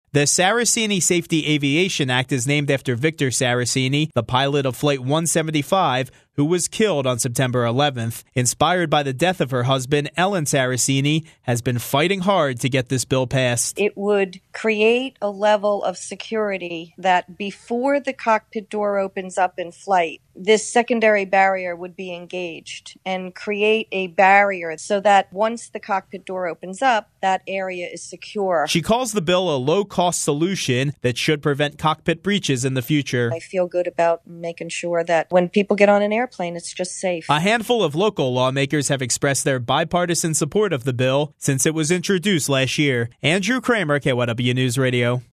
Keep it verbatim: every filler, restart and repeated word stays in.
The Saraceni Safety Aviation Act is named after Victor Saraceni, the pilot of Flight one seventy-five, who was killed on September eleventh. Inspired by the death of her husband, Ellen Saraceni has been fighting hard to get this bill passed. It would create a level of security that before the cockpit door opens up in flight, this secondary barrier would be engaged and create a barrier so that once the cockpit door opens up, that area is secure. She calls the bill a low-cost solution that should prevent cockpit breaches in the future. I feel good about making sure that when people get on an airplane, it's just safe. A handful of local lawmakers have expressed their bipartisan support of the bill since it was introduced last year. Andrew Kramer, K Y W News Radio.